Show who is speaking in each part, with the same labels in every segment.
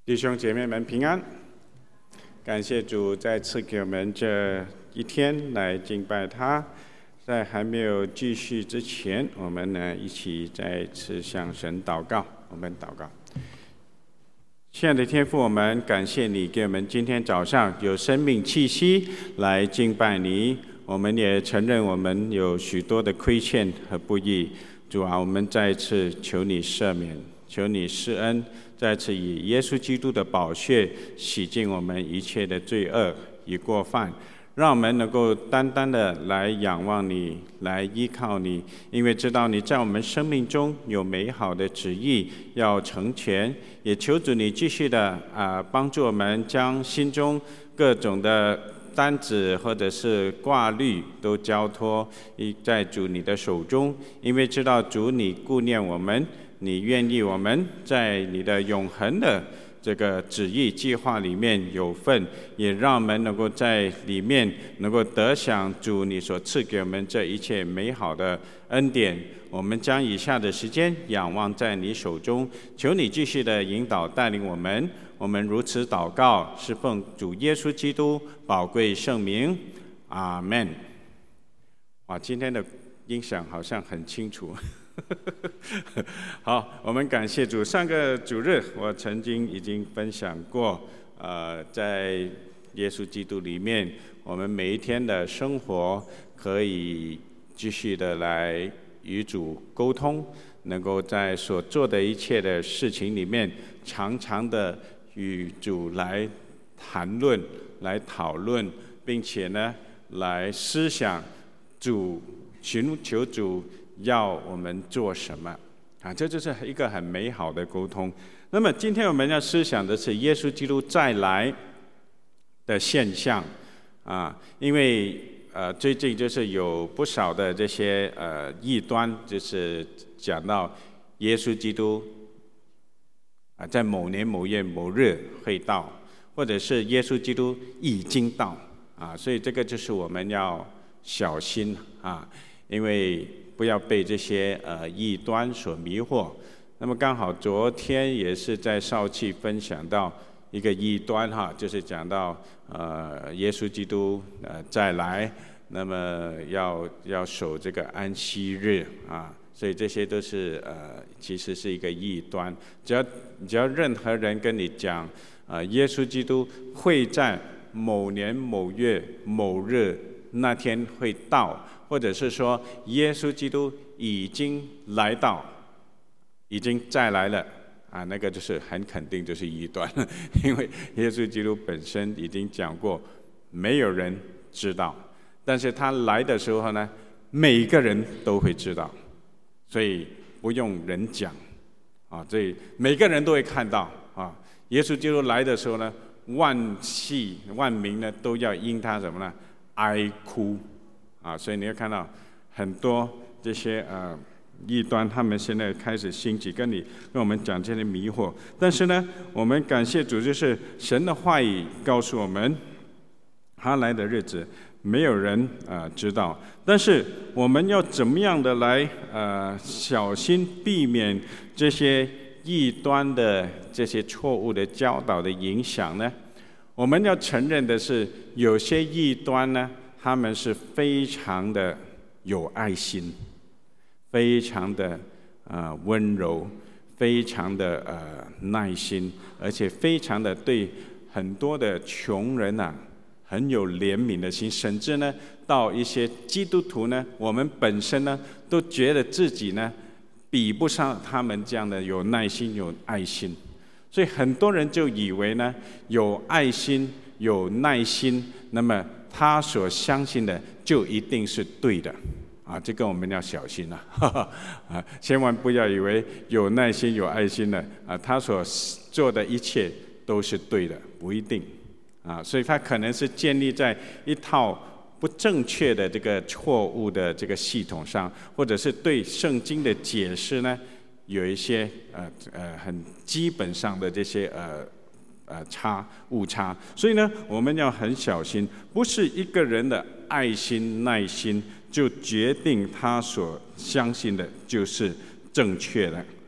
Speaker 1: 弟兄姐妹们平安，感谢主再次给我们这一天来敬拜他。在还没有继续之前，我们呢一起再次向神祷告。我们祷告。亲爱的天父，我们感谢你给我们今天早上有生命气息来敬拜你。我们也承认我们有许多的亏欠和不义，主啊，我们再次求你赦免，求你施恩，再次以耶稣基督的宝血洗净我们一切的罪恶与过犯，让我们能够单单的来仰望你，来依靠你，因为知道你在我们生命中有美好的旨意要成全。也求主你继续的帮助我们，将心中各种的担子或者是挂虑都交托在主你的手中，因为知道主你顾念我们，你愿意我们在你的永恒的这个旨意计划里面有份，也让我们能够在里面能够得享主你所赐给我们这一切美好的恩典。我们将以下的时间仰望在你手中，求你继续的引导带领我们。我们如此祷告，是奉主耶稣基督宝贵圣名，阿们。哇，今天的音响好像很清楚。好，我们感谢主。上个主日我曾经已经分享过，在耶稣基督里面，我们每一天的生活可以继续的来与主沟通，能够在所做的一切的事情里面，常常的与主来谈论、来讨论，并且呢，来思想主，寻求主要我们做什么啊？这就是一个很美好的沟通。那么今天我们要思想的是耶稣基督再来的现象啊，因为最近就是有不少的这些异端，就是讲到耶稣基督在某年某月某日会到，或者是耶稣基督已经到啊，所以这个就是我们要小心啊，因为不要被这些异端所迷惑。那么刚好昨天也是在少气分享到一个异端哈，就是讲到耶稣基督再来，那么要守这个安息日啊，所以这些都是其实是一个异端。只要任何人跟你讲耶稣基督会在某年某月某日那天会到，或者是说耶稣基督已经来到，已经再来了啊，那个就是很肯定就是异端，因为耶稣基督本身已经讲过，没有人知道，但是他来的时候呢，每个人都会知道，所以不用人讲啊，所以每个人都会看到啊。耶稣基督来的时候呢，万系万民呢都要因他什么呢？哀哭啊！所以你要看到很多这些异端，他们现在开始兴起，跟我们讲这些迷惑。但是呢，我们感谢主，就是神的话语告诉我们，他来的日子没有人知道。但是我们要怎么样的来小心避免这些异端的这些错误的教导的影响呢？我们要承认的是，有些异端呢，他们是非常的有爱心，非常的温柔，非常的耐心，而且非常的对很多的穷人很有怜悯的心，甚至呢，到一些基督徒呢，我们本身呢，都觉得自己呢，比不上他们这样的有耐心、有爱心。所以很多人就以为呢，有爱心、有耐心，那么他所相信的就一定是对的啊！这个我们要小心千万不要以为有耐心、有爱心的他所做的一切都是对的，不一定啊！所以他可能是建立在一套不正确的这个错误的这个系统上，或者是对圣经的解释呢，有一些很基本上的这些误差，所以呢，我们要很小心，不是一个人的爱心、耐心就决定他所相信的就是正确的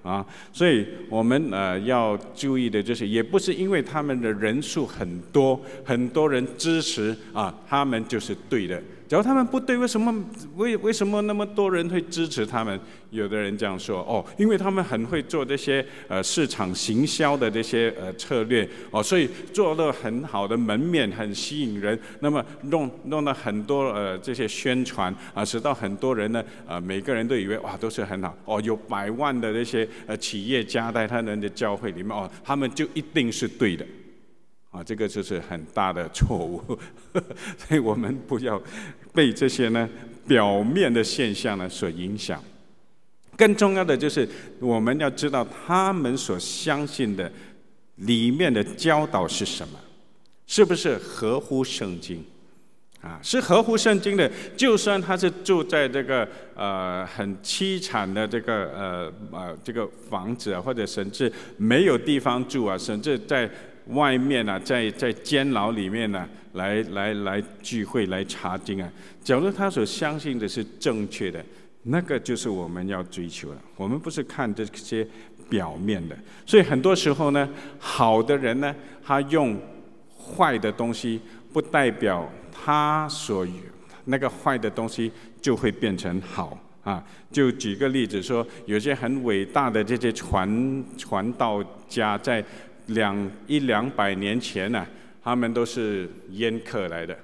Speaker 1: 啊。所以我们要注意的就是，也不是因为他们的人数很多，很多人支持啊，他们就是对的。只要他们不对，为什么那么多人会支持他们？有的人这样说，哦，因为他们很会做这些市场行销的这些策略，哦，所以做了很好的门面，很吸引人。那么弄了很多这些宣传啊，使到很多人呢每个人都以为哇都是很好，哦，有100万的这些企业家在他们的教会里面，哦，他们就一定是对的。啊，这个就是很大的错误，所以我们不要被这些呢表面的现象呢所影响。更重要的就是我们要知道他们所相信的里面的教导是什么，是不是合乎圣经？啊，是合乎圣经的，就算他是住在这个很凄惨的这个这个房子啊，或者甚至没有地方住啊，甚至在外面啊，在监牢里面呢，来聚会来查经啊。假如他所相信的是正确的，那个就是我们要追求的。我们不是看这些表面的，所以很多时候呢，好的人呢，他用坏的东西，不代表他所那个坏的东西就会变成好啊。就举个例子说，有些很伟大的这些传道家在100-200年前呢，他们都是烟客来的，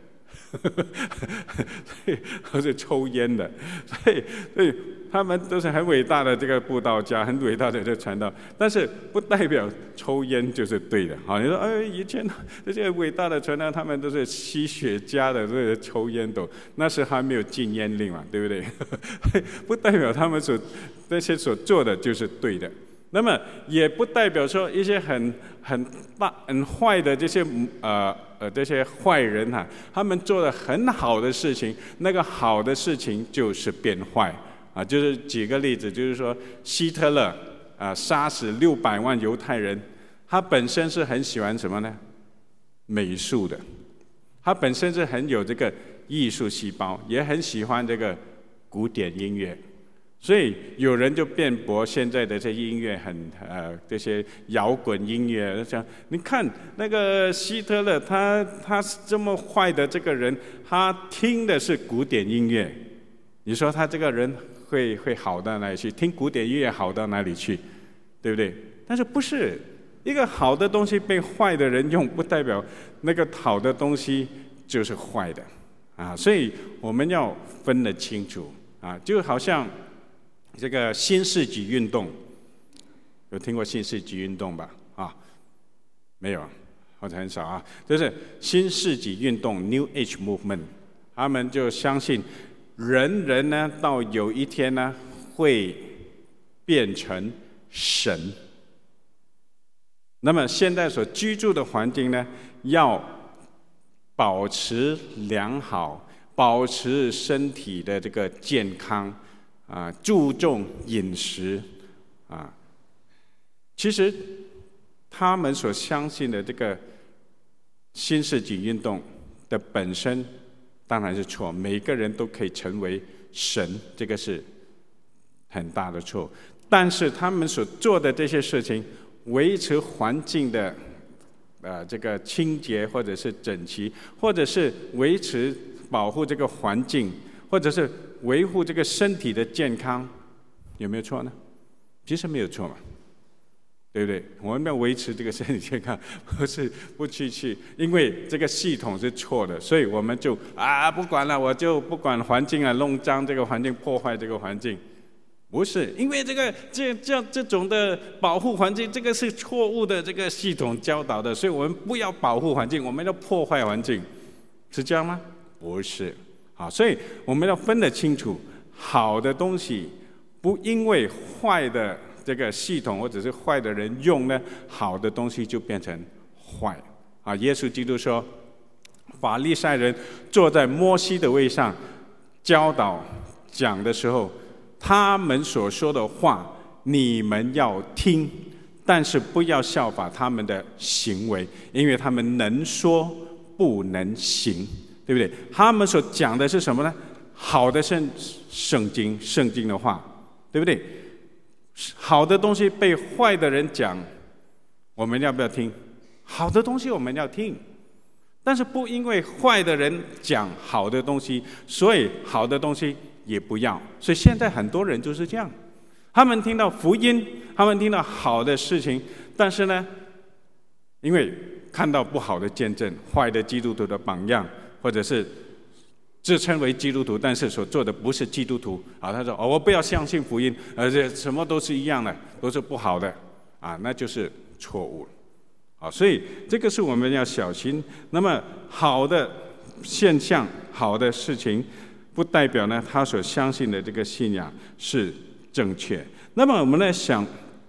Speaker 1: 都是抽烟的，所以他们都是很伟大的这个布道家，很伟大的这个传道，但是不代表抽烟就是对的。好，你说以前这些伟大的传道，他们都是吸血茄的，这个抽烟斗，那时还没有禁烟令嘛，对不对？不代表他们那些所做的就是对的。那么也不代表说一些很坏的这些这些坏人哈，他们做了很好的事情，那个好的事情就是变坏啊。就是举个例子，就是说希特勒杀死600万犹太人，他本身是很喜欢什么呢？美术的，他本身是很有这个艺术细胞，也很喜欢这个古典音乐。所以有人就辩驳现在的这些音乐这些摇滚音乐，讲你看那个希特勒，他这么坏的这个人，他听的是古典音乐，你说他这个人会好到哪里去？听古典音乐好到哪里去？对不对？但是不是一个好的东西被坏的人用，不代表那个好的东西就是坏的啊！所以我们要分得清楚啊，就好像这个新世纪运动，有听过新世纪运动吧？啊，没有，或者很少啊。就是新世纪运动 （New Age Movement）， 他们就相信人呢，到有一天呢，会变成神。那么现在所居住的环境呢，要保持良好，保持身体的这个健康。注重饮食啊，其实他们所相信的这个新世纪运动的本身当然是错，每个人都可以成为神，这个是很大的错。但是他们所做的这些事情，维持环境的这个清洁或者是整齐，或者是维持保护这个环境，或者是维护这个身体的健康，有没有错呢？其实没有错嘛，对不对？我们要维持这个身体健康，不去，因为这个系统是错的，所以我们就不管了，我就不管环境啊，弄脏这个环境，破坏这个环境。不是，因为这种的保护环境，这个是错误的这个系统教导的，所以我们不要保护环境，我们要破坏环境，是这样吗？不是。好，所以我们要分得清楚，好的东西不因为坏的这个系统或者是坏的人用呢，好的东西就变成坏。耶稣基督说，法利赛人坐在摩西的位上教导讲的时候，他们所说的话你们要听，但是不要效法他们的行为，因为他们能说不能行。对不对？他们所讲的是什么呢？好的圣经的话，对不对？ 好的东西被坏的人讲，我们要不要听？好的东西我们要听，但是不因为坏的人讲好的东西，所以好的东西也不要。所以现在很多人就是这样，他们听到福音，他们听到好的事情，但是呢，因为看到不好的见证、坏的基督徒的榜样，或者是自称为基督徒，但是所做的不是基督徒啊，他说我不要相信福音，而且什么都是一样的，都是不好的啊，那就是错误了。啊，所以这个是我们要小心。那么好的现象、好的事情，不代表呢他所相信的这个信仰是正确。那么我们来想，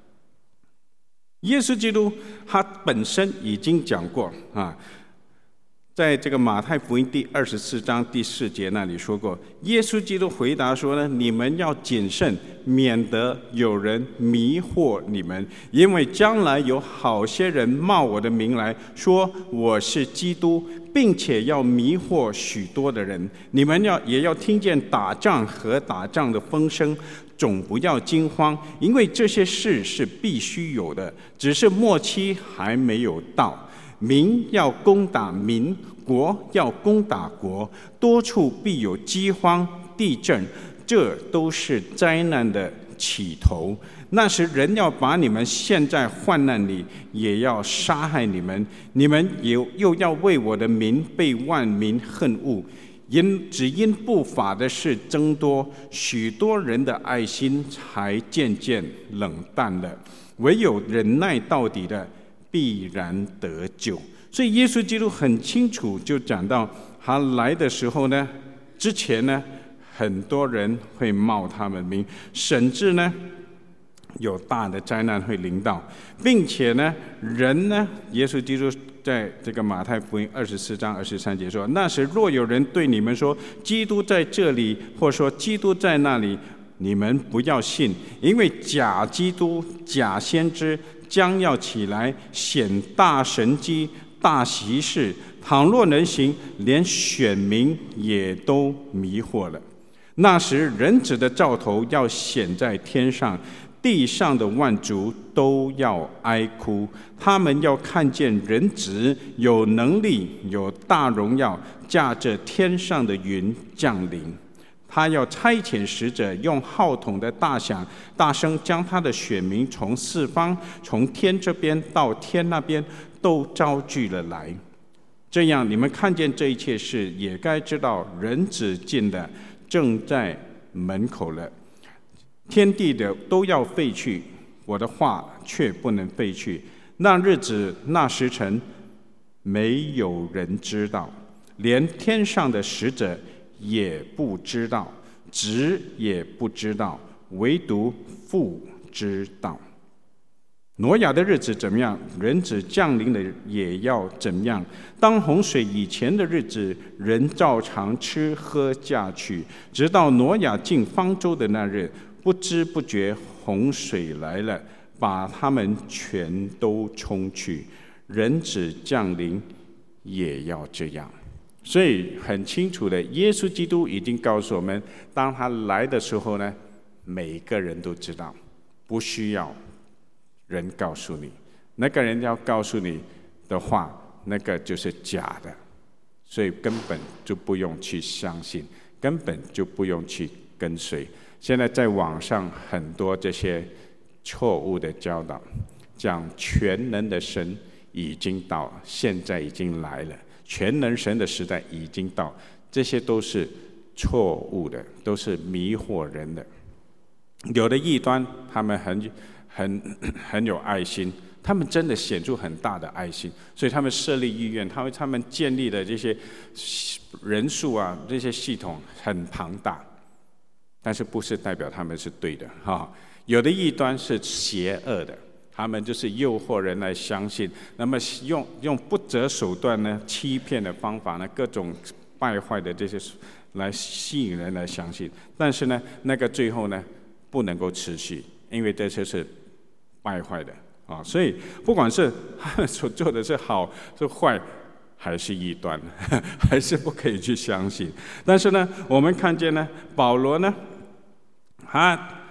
Speaker 1: 耶稣基督他本身已经讲过啊，在这个马太福音第24章第4节那里说过，耶稣基督回答说呢：你们要谨慎，免得有人迷惑你们，因为将来有好些人冒我的名来说我是基督，并且要迷惑许多的人。你们也要听见打仗和打仗的风声，总不要惊慌，因为这些事是必须有的，只是末期还没有到。民要攻打民，国要攻打国，多处必有饥荒、地震，这都是灾难的起头。那时人要把你们陷在患难里，也要杀害你们，你们又要为我的名被万民恨恶。只因不法的事增多，许多人的爱心才渐渐冷淡了，唯有忍耐到底的必然得救。所以耶稣基督很清楚就讲到，他来的时候呢，之前呢，很多人会冒他们名，甚至呢有大的灾难会临到，并且呢，人呢，耶稣基督在这个马太福音24章23节说：那时若有人对你们说基督在这里，或说基督在那里，你们不要信，因为假基督、假先知将要起来，显大神迹、大奇事，倘若能行，连选民也都迷惑了。那时人子的兆头要显在天上，地上的万族都要哀哭，他们要看见人子有能力、有大荣耀，驾着天上的云降临。他要差遣使者，用号筒的大响大声，将他的选民从四方，从天这边到天那边，都招聚了来。这样，你们看见这一切事，也该知道人子近的，正在门口了。天地的都要废去，我的话却不能废去。那日子那时辰，没有人知道，连天上的使者也不知道，子也不知道，唯独父知道。挪亚的日子怎么样，人子降临的也要怎样。当洪水以前的日子，人照常吃喝嫁娶，直到挪亚进方舟的那日，不知不觉洪水来了，把他们全都冲去。人子降临也要这样。所以很清楚的，耶稣基督已经告诉我们，当他来的时候呢，每个人都知道，不需要人告诉你。那个人要告诉你的话，那个就是假的，所以根本就不用去相信，根本就不用去跟随。现在在网上很多这些错误的教导，讲全能的神已经到，现在已经来了，全能神的时代已经到，这些都是错误的，都是迷惑人的。有的异端，他们很有爱心，他们真的显出很大的爱心，所以他们设立医院，他们建立的这些人数啊，这些系统很庞大，但是不是代表他们是对的哈。有的异端是邪恶的，他们就是诱惑人来相信，那么用不择手段呢，欺骗的方法呢，各种败坏的这些来吸引人来相信，但是呢，那个最后呢不能够持续，因为这些是败坏的啊，所以不管是他们所做的是好是坏，还是异端，还是不可以去相信。但是呢，我们看见呢，保罗呢，他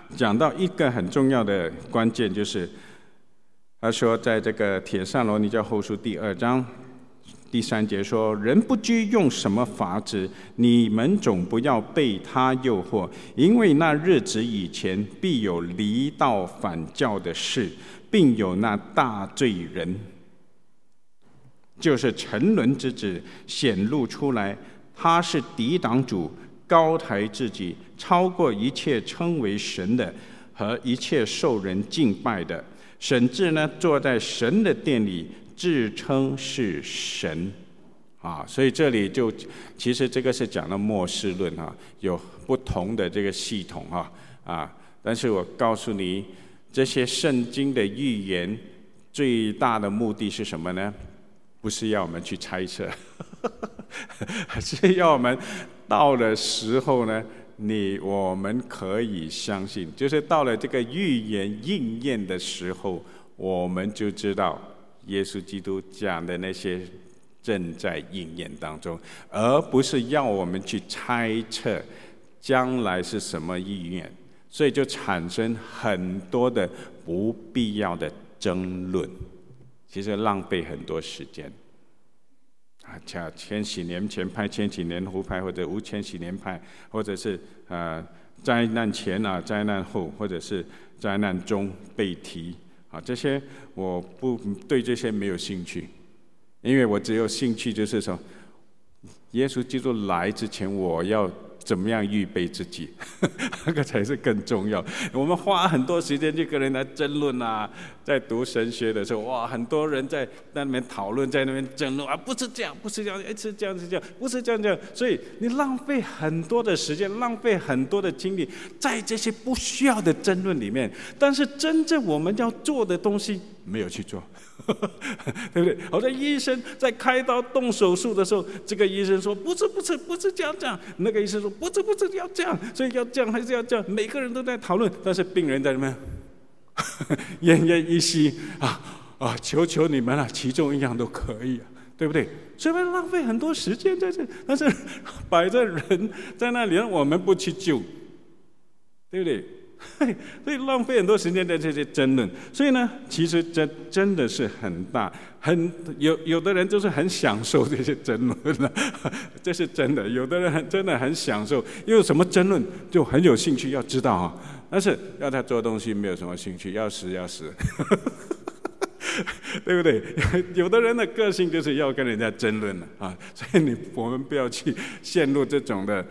Speaker 1: 讲到一个很重要的关键，就是他说，在这个帖撒罗尼迦后书第2章第3节说：“人不知用什么法子，你们总不要被他诱惑，因为那日子以前必有离道反教的事，并有那大罪人，就是沉沦之子显露出来。他是抵挡主，高抬自己，超过一切称为神的和一切受人敬拜的，甚至呢坐在神的殿里，自称是神。”所以这里就其实这个是讲到末世论有不同的这个系统但是我告诉你，这些圣经的预言最大的目的是什么呢？不是要我们去猜测，是要我们到了时候呢，我们可以相信，就是到了这个预言应验的时候，我们就知道耶稣基督讲的那些正在应验当中，而不是要我们去猜测将来是什么应验，所以就产生很多的不必要的争论，其实浪费很多时间。千禧年前派、千禧年后派，或者无千禧年派，或者是灾难前灾难后，或者是灾难中被提这些我不对这些没有兴趣，因为我只有兴趣就是说，耶稣基督来之前，我要怎么样预备自己，那个才是更重要。我们花很多时间去跟人来争论在读神学的时候，哇，很多人在那边讨论，在那边争论不是这样，不是这样，是这样，是这样，不是这样这样。所以你浪费很多的时间，浪费很多的精力在这些不需要的争论里面，但是真正我们要做的东西没有去做。对不对？好像医生在开刀动手术的时候，这个医生说不是这样讲，那个医生说不是要这样，所以要这样还是要这样，每个人都在讨论，但是病人在那边奄奄一息求求你们了，其中一样都可以对不对？所以我们浪费很多时间在这，但是摆着人在那里，我们不去救，对不对？所以浪费很多时间在这些争论，所以呢，其实这真的是很大，有的人就是很享受这些争论这是真的。有的人真的很享受，因为什么争论就很有兴趣要知道但是要他做东西没有什么兴趣，要死对不对？有的人的个性就是要跟人家争论所以我们不要去陷入这种的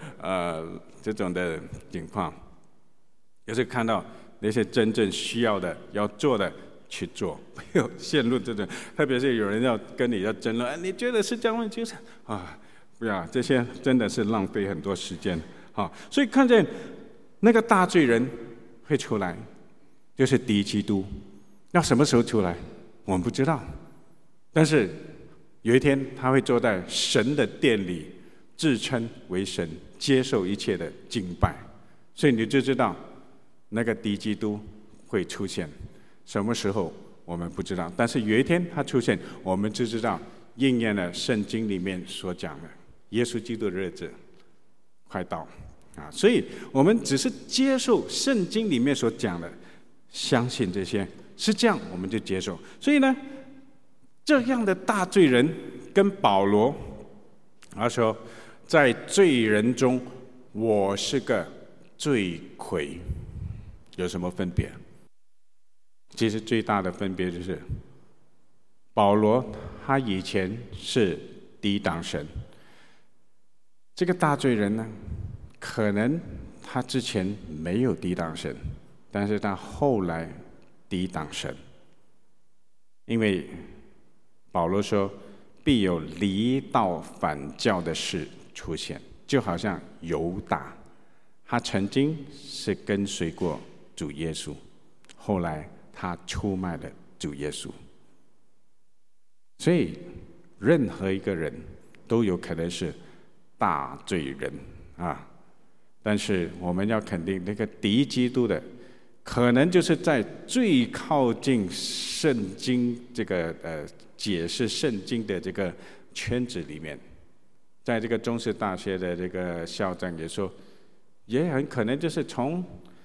Speaker 1: 情况。就是看到那些真正需要的、要做的去做，不要陷入这种。特别是有人要跟你要争论，你觉得是这样，就是不要，这些真的是浪费很多时间所以看见那个大罪人会出来，就是敌基督。要什么时候出来，我们不知道。但是有一天，他会坐在神的殿里，自称为神，接受一切的敬拜。所以你就知道。那个敌基督会出现，什么时候我们不知道，但是有一天他出现，我们就知道应验了圣经里面所讲的耶稣基督的日子快到所以我们只是接受圣经里面所讲的，相信这些是这样，我们就接受。所以呢，这样的大罪人跟保罗他说，在罪人中我是个罪魁，有什么分别？其实最大的分别就是，保罗他以前是抵挡神，这个大罪人呢，可能他之前没有抵挡神，但是他后来抵挡神，因为保罗说必有离道反教的事出现，就好像犹大，他曾经是跟随过主耶稣，后来他出卖了主耶稣。所以任何一个人都有可能是大罪人但是我们要肯定，那个敌基督的，可能就是在最靠近圣经这个解释圣经的这个圈子里面，在这个中式大学的这个校长也说，也很可能就是从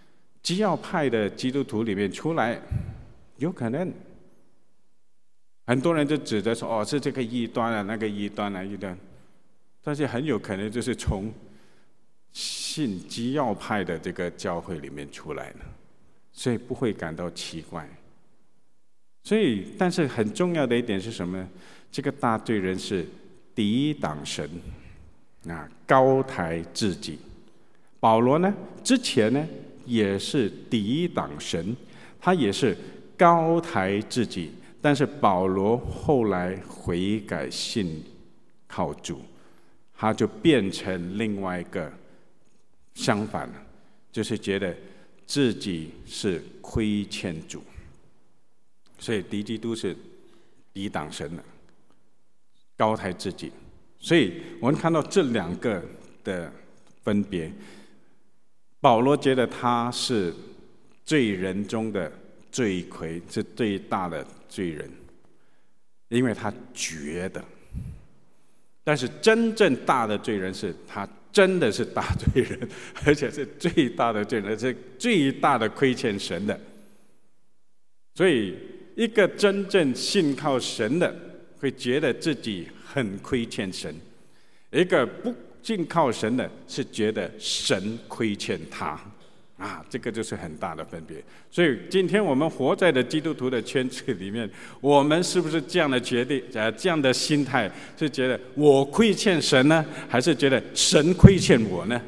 Speaker 1: 基要派的基督徒里面出来，有可能。很多人就指着说，是这个异端啊，那个异端啊，异端。但是很有可能就是从信基要派的这个教会里面出来的，所以不会感到奇怪。所以，但是很重要的一点是什么呢？这个大罪人是抵挡神高抬自己。保罗呢，之前呢也是抵挡神，他也是高抬自己。但是保罗后来悔改信靠主，他就变成另外一个相反了，就是觉得自己是亏欠主，所以敌基督是抵挡神的，高抬自己。所以我们看到这两个的分别，保罗觉得他是罪人中的罪魁，是最大的罪人，因为他觉得。但是真正大的罪人是他真的是大罪人，而且是最大的罪人，是最大的亏欠神的。所以一个真正信靠神的会觉得自己很亏欠神，一个不信靠神的是觉得神亏欠他这个就是很大的分别。所以今天我们活在的基督徒的圈子里面，我们是不是这样的决定这样的心态，是觉得我亏欠神呢，还是觉得神亏欠我呢？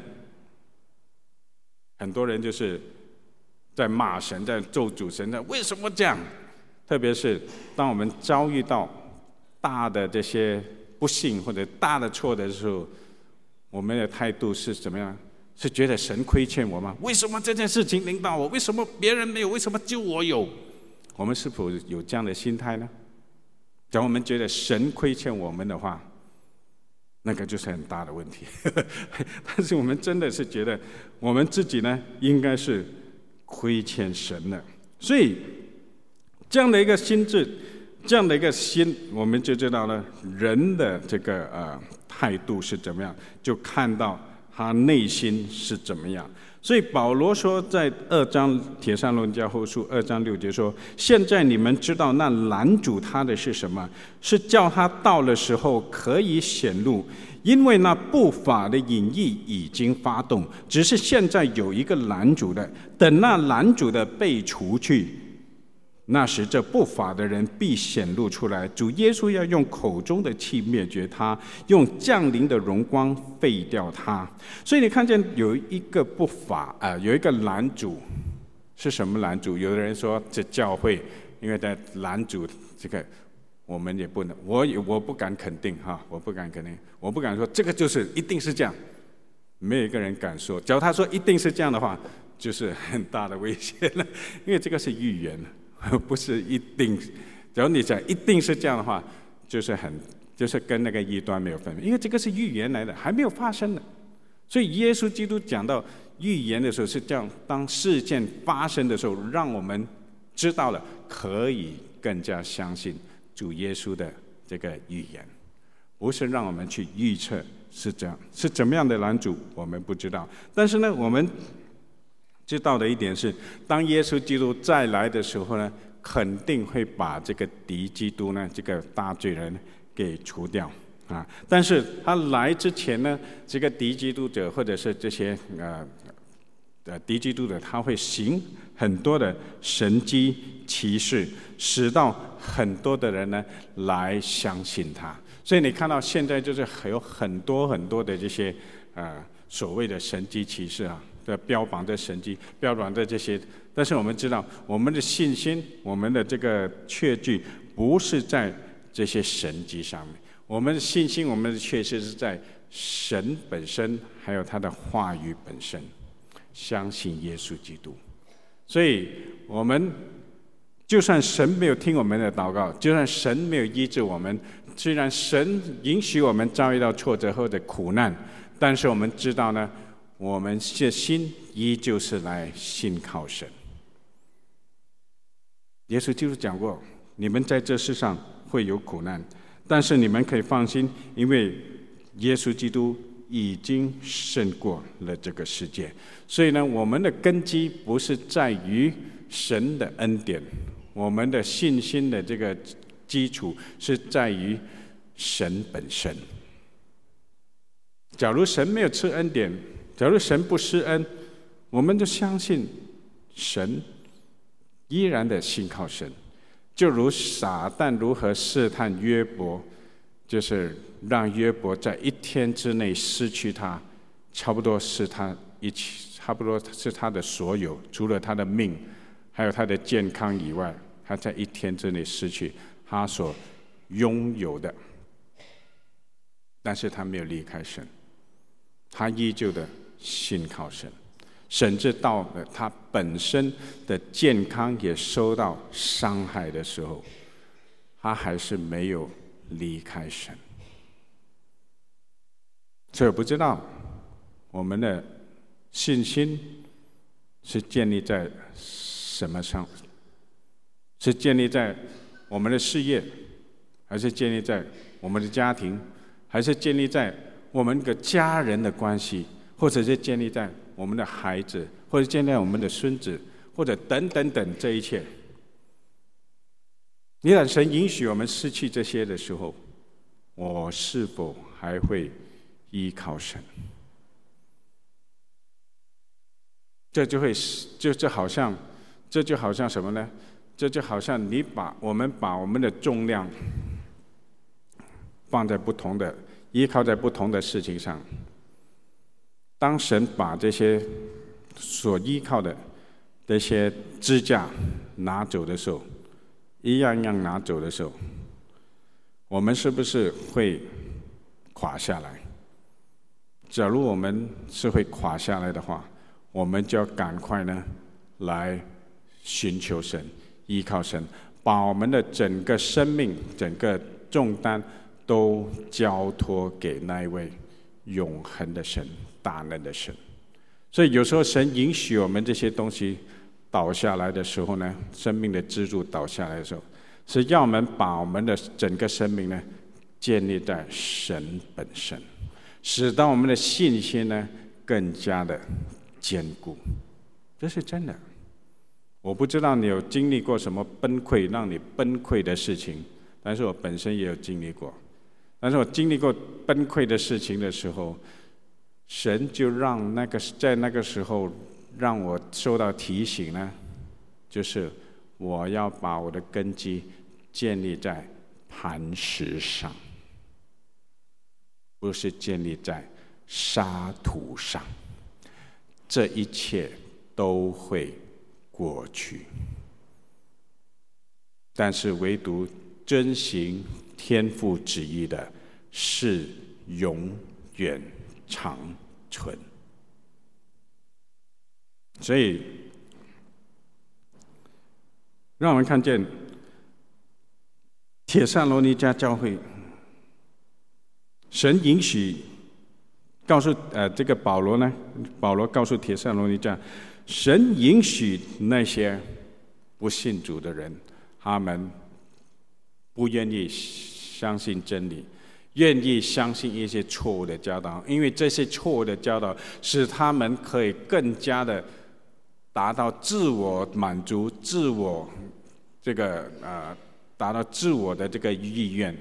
Speaker 1: 很多人就是在骂神，在咒诅神，在为什么这样？特别是当我们遭遇到大的这些不幸或者大的错的时候，我们的态度是怎么样？是觉得神亏欠我吗？为什么这件事情临到我？为什么别人没有？为什么就我有？我们是否有这样的心态呢？假如我们觉得神亏欠我们的话，那个就是很大的问题。但是我们真的是觉得我们自己呢，应该是亏欠神的。所以这样的一个心智，这样的一个心，我们就知道了人的这个态度是怎么样，就看到他内心是怎么样。所以保罗说，在2章帖撒罗尼迦后书2章6节说：“现在你们知道那拦阻他的是什么？是叫他到了时候可以显露，因为那不法的隐意已经发动，只是现在有一个拦阻的，等那拦阻的被除去。”那时这不法的人必显露出来，主耶稣要用口中的气灭绝他，用降临的荣光废掉他。所以你看见有一个不法有一个拦阻，是什么拦阻？有的人说这教会因为在拦阻这个，我们也不能，我不敢肯定我不敢肯定，我不敢说这个就是一定是这样，没有一个人敢说。假如他说一定是这样的话，就是很大的危险了，因为这个是预言，不是一定。假如你讲一定是这样的话，就是跟那个异端没有分别，因为这个是预言来的，还没有发生的。所以耶稣基督讲到预言的时候，是这样：当事件发生的时候，让我们知道了，可以更加相信主耶稣的这个预言，不是让我们去预测是这样，是怎么样的拦阻我们不知道。但是呢，我们知道的一点是，当耶稣基督再来的时候呢，肯定会把这个敌基督呢，这个大罪人给除掉但是他来之前呢，这个敌基督者或者是这些敌基督者，他会行很多的神迹奇事，使到很多的人呢来相信他。所以你看到现在就是有很多很多的这些所谓的神迹奇事标榜的神迹，标榜的这些，但是我们知道，我们的信心，我们的这个确据，不是在这些神迹上面，我们的信心，我们的确据是在神本身，还有他的话语本身，相信耶稣基督。所以我们就算神没有听我们的祷告，就算神没有医治我们，虽然神允许我们遭遇到挫折或者苦难，但是我们知道呢，我们的心依旧是来信靠神。耶稣基督讲过，你们在这世上会有苦难，但是你们可以放心，因为耶稣基督已经胜过了这个世界。所以呢，我们的根基不是在于神的恩典，我们的信心的这个基础是在于神本身。假如神没有赐恩典，假如神不施恩，我们就相信神，依然的信靠神。就如撒旦如何试探约伯，就是让约伯在1天之内失去他，差不多是他的所有，除了他的命还有他的健康以外，他在1天之内失去他所拥有的。但是他没有离开神，他依旧的信靠神，甚至到了他本身的健康也受到伤害的时候，他还是没有离开神。所以我不知道我们的信心是建立在什么上？是建立在我们的事业，还是建立在我们的家庭，还是建立在我们跟家人的关系，或者是建立在我们的孩子，或者建立在我们的孙子，或者等等等这一切？一旦神允许我们失去这些的时候，我是否还会依靠神？这就好像什么呢？这就好像我们把我们的重量放在依靠在不同的事情上。当神把这些所依靠的这些支架拿走的时候，一样样拿走的时候，我们是不是会垮下来？假如我们是会垮下来的话，我们就要赶快呢来寻求神，依靠神，把我们的整个生命、整个重担都交托给那一位永恒的神、大能的神。所以有时候神允许我们这些东西倒下来的时候呢，生命的支柱倒下来的时候，是要我们把我们的整个生命呢建立在神本身，使到我们的信心呢更加的坚固。这是真的。我不知道你有经历过什么崩溃让你崩溃的事情，但是我本身也有经历过。但是我经历过崩溃的事情的时候，神就让在那个时候让我受到提醒呢，就是我要把我的根基建立在磐石上，不是建立在沙土上。这一切都会过去，但是唯独遵行天父旨意的是永远长存。所以让我们看见帖撒罗尼迦教会，神允许告诉这个保罗告诉帖撒罗尼迦，神允许那些不信主的人，他们不愿意相信真理，愿意相信一些错误的教导，因为这些错误的教导使他们可以更加的达到自我满足、达到自我的这个意愿，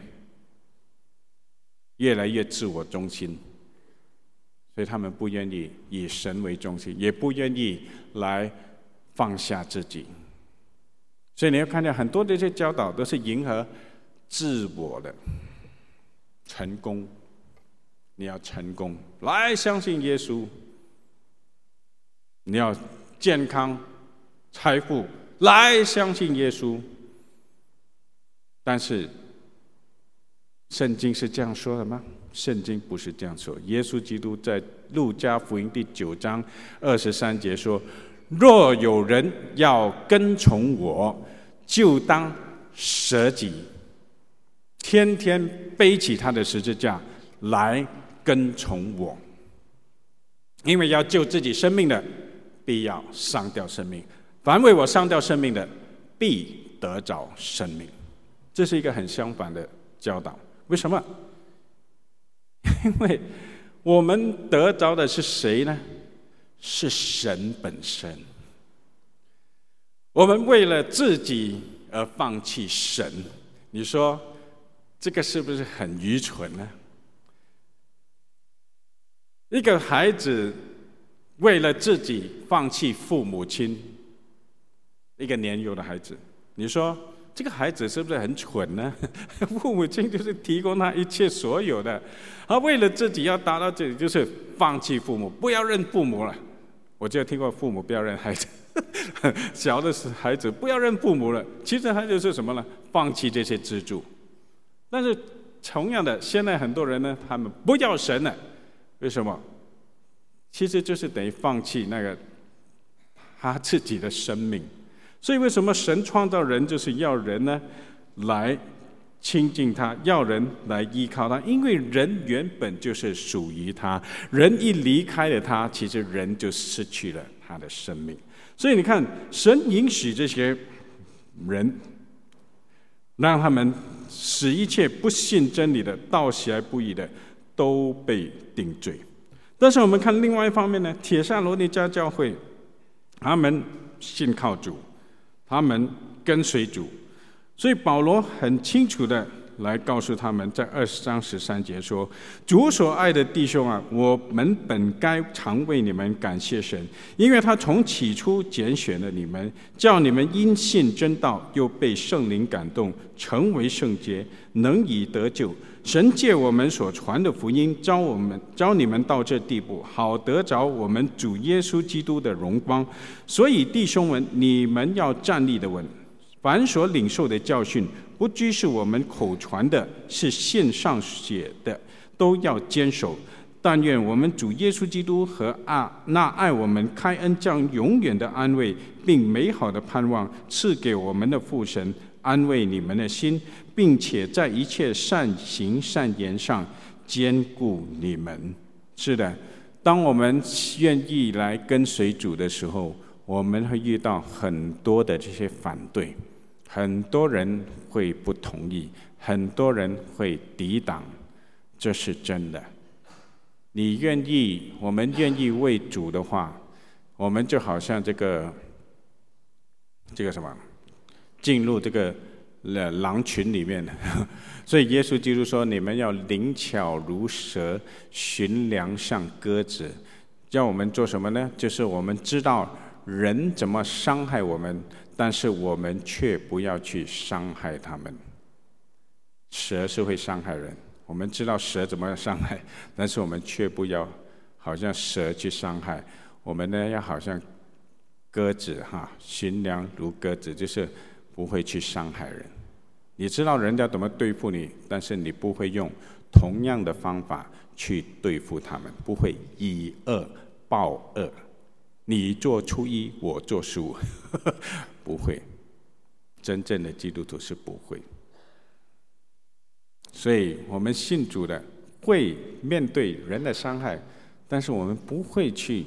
Speaker 1: 越来越自我中心。所以他们不愿意以神为中心，也不愿意来放下自己。所以你要看见很多这些教导都是迎合自我的成功。你要成功，来相信耶稣；你要健康、财富，来相信耶稣。但是圣经是这样说的吗？圣经不是这样说。耶稣基督在路加福音第9章23节说：若有人要跟从我，就当舍己，天天背起他的十字架来跟从我。因为要救自己生命的，必要丧掉生命；凡为我丧掉生命的，必得着生命。这是一个很相反的教导。为什么？因为我们得着的是谁呢？是神本身。我们为了自己而放弃神，你说这个是不是很愚蠢呢？一个孩子为了自己放弃父母亲，一个年幼的孩子，你说这个孩子是不是很蠢呢？父母亲就是提供他一切所有的，他为了自己要达到这里，就是放弃父母，不要认父母了。我就听过父母不要认孩子，小的孩子不要认父母了。其实他就是什么呢？放弃这些支柱。但是同样的，现在很多人呢，他们不要神了，为什么？其实就是等于放弃那个他自己的生命。所以为什么神创造人，就是要人呢来亲近他，要人来依靠他？因为人原本就是属于他，人一离开了他，其实人就失去了他的生命。所以你看，神允许这些人，让他们使一切不信真理的、道喜爱不义的，都被定罪。但是我们看另外一方面呢，帖撒罗尼迦教会，他们信靠主，他们跟随主，所以保罗很清楚的来告诉他们，在20章13节说：“主所爱的弟兄啊，我们本该常为你们感谢神，因为他从起初拣选了你们，叫你们因信真道，又被圣灵感动，成为圣洁，能以得救。神借我们所传的福音，招你们到这地步，好得着我们主耶稣基督的荣光。所以弟兄们，你们要站立得稳。凡所领受的教训，不拘是我们口传的，是线上写的，都要坚守。但愿我们主耶稣基督和那爱我们、开恩将永远的安慰，并美好的盼望赐给我们的父神，安慰你们的心，并且在一切善行善言上坚固你们。是的，当我们愿意来跟随主的时候，我们会遇到很多的这些反对，很多人会不同意，很多人会抵挡，这是真的。我们愿意为主的话，我们就好像这个什么，进入这个狼群里面。所以耶稣基督说：“你们要灵巧如蛇，寻良像鸽子。”叫我们做什么呢？就是我们知道人怎么伤害我们，但是我们却不要去伤害他们。蛇是会伤害人，我们知道蛇怎么伤害，但是我们却不要好像蛇去伤害。我们呢，要好像鸽子寻良如鸽子，就是不会去伤害人。你知道人家怎么对付你，但是你不会用同样的方法去对付他们，不会以恶报恶，你做初一，我做15，不会。真正的基督徒是不会。所以我们信主的会面对人的伤害，但是我们不会去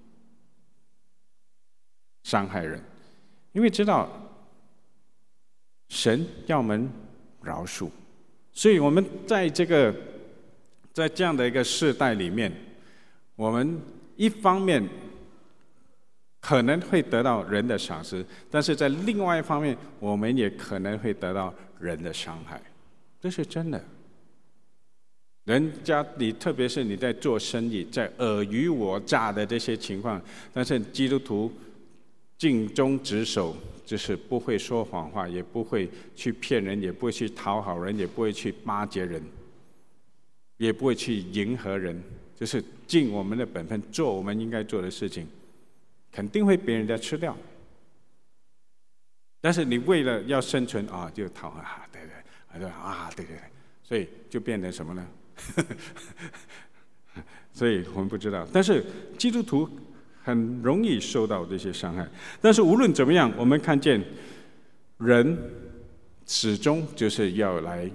Speaker 1: 伤害人，因为知道神要我们饶恕。所以我们在这样的一个世代里面，我们一方面可能会得到人的赏识，但是在另外一方面，我们也可能会得到人的伤害，这是真的。人家特别是你在做生意，在尔虞我诈的这些情况，但是基督徒尽忠职守，就是不会说谎话，也不会去骗人，也不会去讨好人，也不会去巴结人，也不会去迎合人，就是尽我们的本分，做我们应该做的事情，肯定会被人家吃掉。但是你为了要生存就讨好对，所以就变成什么呢？所以我们不知道，但是基督徒很容易受到这些伤害。但是无论怎么样，我们看见人始终就是要来，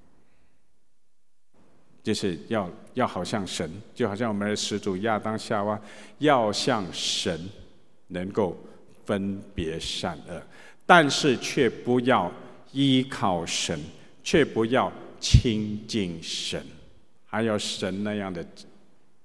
Speaker 1: 就是要好像神，就好像我们的始祖亚当夏娃，要像神能够分别善恶，但是却不要依靠神，却不要亲近神，还要神那样的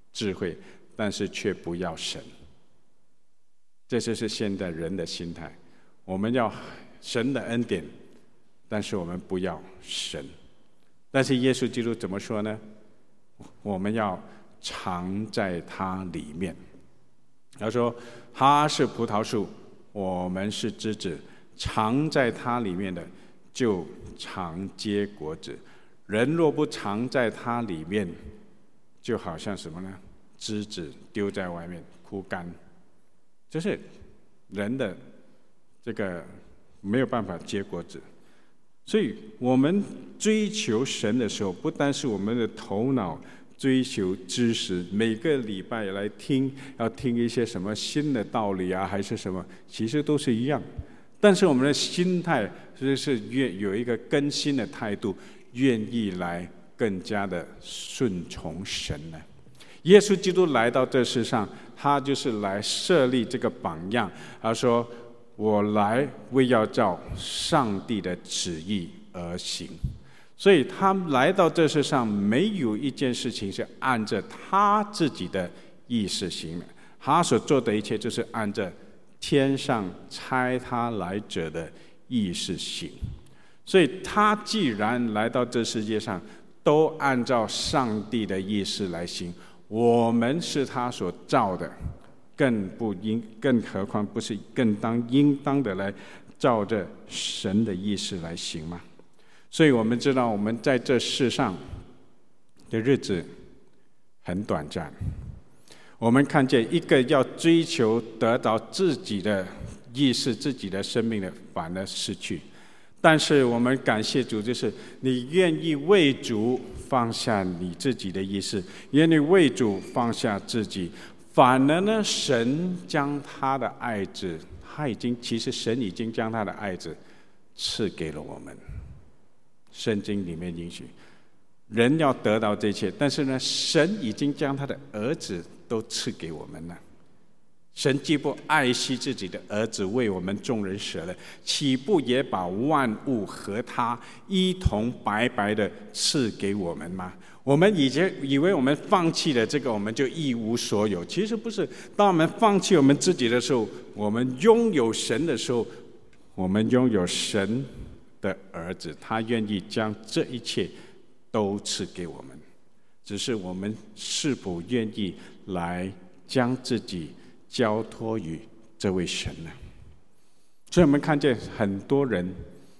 Speaker 1: 智慧，但是却不要神。这就是现在人的心态，我们要神的恩典，但是我们不要神。但是耶稣基督怎么说呢？我们要常在他里面。他说他是葡萄树，我们是枝子，常在他里面的就常结果子。人若不常在他里面，就好像什么呢？枝子丢在外面枯干，就是人的这个没有办法结果子。所以我们追求神的时候，不单是我们的头脑追求知识，每个礼拜来听，要听一些什么新的道理啊，还是什么，其实都是一样。但是我们的心态就是有一个更新的态度，愿意来更加的顺从神呢。耶稣基督来到这世上，他就是来设立这个榜样。他说：“我来为要照上帝的旨意而行。”所以他来到这世上，没有一件事情是按着他自己的意思行的。他所做的一切，就是按着天上差他来者的意思行。所以他既然来到这世界上，都按照上帝的意思来行。我们是他所造的，更何况不是应当的来照着神的意思来行吗？所以我们知道，我们在这世上的日子很短暂。我们看见一个要追求得到自己的意识、自己的生命的，反而失去。但是我们感谢主，就是你愿意为主放下你自己的意识，愿意为主放下自己，反而呢，神将他的爱子，其实神已经将他的爱子赐给了我们。圣经里面允许人要得到这一切，但是呢，神已经将他的儿子都赐给我们了。神既不爱惜自己的儿子为我们众人舍了，岂不也把万物和他一同白白的赐给我们吗？我们以为我们放弃了这个，我们就一无所有。其实不是，当我们放弃我们自己的时候，我们拥有神的时候，我们拥有神的儿子，他愿意将这一切都赐给我们，只是我们是否愿意来将自己交托于这位神呢？所以我们看见很多人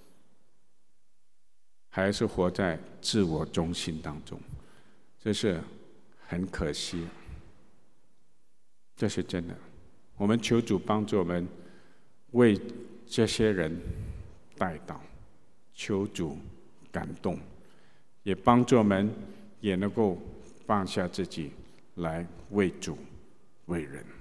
Speaker 1: 还是活在自我中心当中，这是很可惜，这是真的。我们求主帮助我们为这些人代祷，求主感动，也帮助我们也能够放下自己来为主为人。